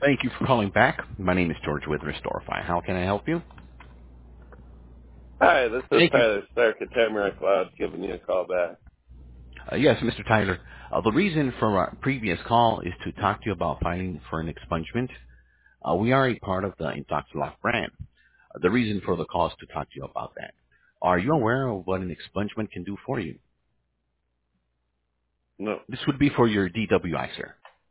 Thank you for calling back. My name is George with Restorify. How can I help you? Hi, this is Thank you. Tyler Stark at Tamarack Cloud giving you a call back. Yes, Mr. Tyler. The reason for our previous call is to talk to you about filing for an expungement. We are a part of the Intoxilock brand. The reason for the call is to talk to you about that. Are you aware of what an expungement can do for you? No. This would be for your DWI, sir.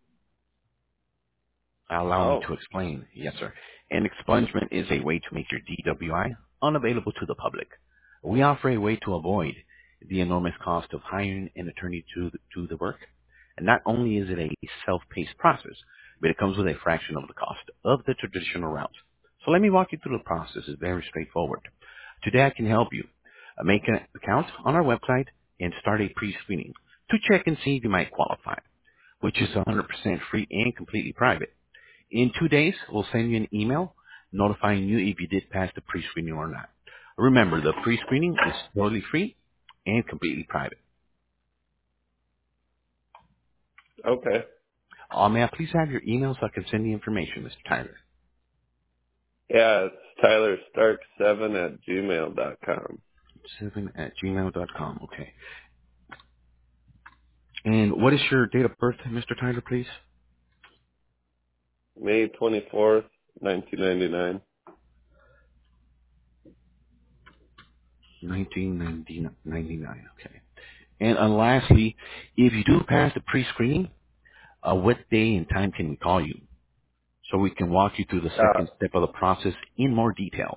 Allow me Oh, to explain. Yes, sir. An expungement is a way to make your DWI unavailable to the public. We offer a way to avoid the enormous cost of hiring an attorney to do the work. And not only is it a self-paced process, but it comes with a fraction of the cost of the traditional route. So let me walk you through the process. It's very straightforward. Today I can help you make an account on our website and start a pre-screening to check and see if you might qualify, which is 100% free and completely private. In 2 days, we'll send you an email notifying you if you did pass the pre-screening or not. Remember, the pre-screening is totally free and completely private. okay. May I please have your email so I can send the information, Mr. Tyler? Yeah, it's Tyler Stark 7 at gmail.com. 7@gmail.com. Okay. And what is your date of birth, Mr. Tyler, please? May 24th, 1999. 1999. Okay. And lastly, if you do pass the pre-screening, what day and time can we call you so we can walk you through the second step of the process in more detail?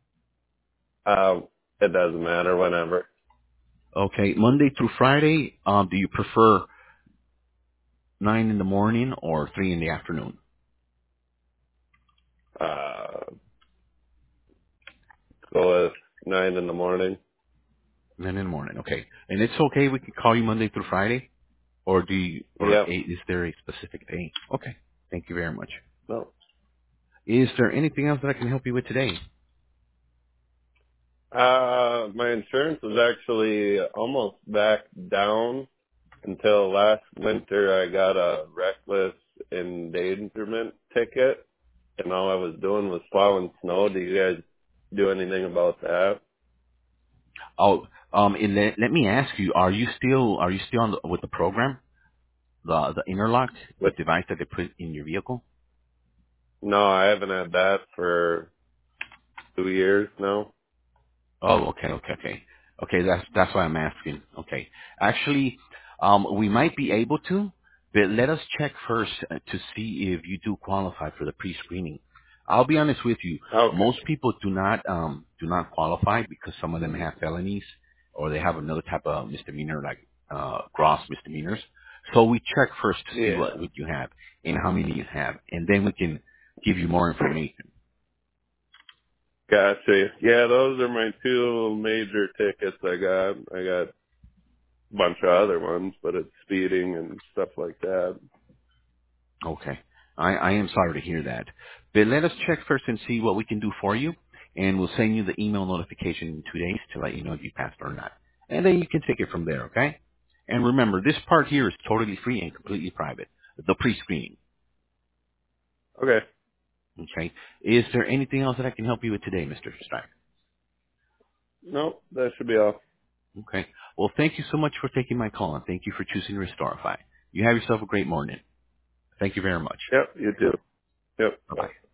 It doesn't matter whenever. Okay, Monday through Friday, do you prefer 9 in the morning or 3 in the afternoon? Go with 9 in the morning. 9 in the morning, okay. And it's okay, we can call you Monday through Friday? Or Yep. is there a specific day? Okay, thank you very much. No. Is there anything else that I can help you with today? My insurance was actually almost back down until last winter. I got a reckless endangerment ticket, and all I was doing was plowing snow. Do you guys do anything about that? Oh, and let me ask you, are you still with the program? The interlock, the But device that they put in your vehicle? no, I haven't had that for 2 years now. Oh, okay. Okay, that's why I'm asking. Okay. Actually, we might be able to, but let us check first to see if you do qualify for the pre-screening. I'll be honest with you. Okay. Most people do not qualify because some of them have felonies or they have another type of misdemeanor like gross misdemeanors. So we check first to see Yeah. what you have and how many you have, and then we can give you more information. Gotcha. Yeah, those are my two major tickets I got. I got a bunch of other ones, but it's speeding and stuff like that. Okay. I am sorry to hear that. But let us check first and see what we can do for you, and we'll send you the email notification in 2 days to let you know if you passed or not. And then you can take it from there, okay? And remember, this part here is totally free and completely private, the pre-screening, Okay. okay? Is there anything else that I can help you with today, Mr. Stein? Nope, that should be all. Okay. Well, thank you so much for taking my call, and thank you for choosing Restorify. You have yourself a great morning. Thank you very much. Yep, you too. Yep, bye. Bye-bye.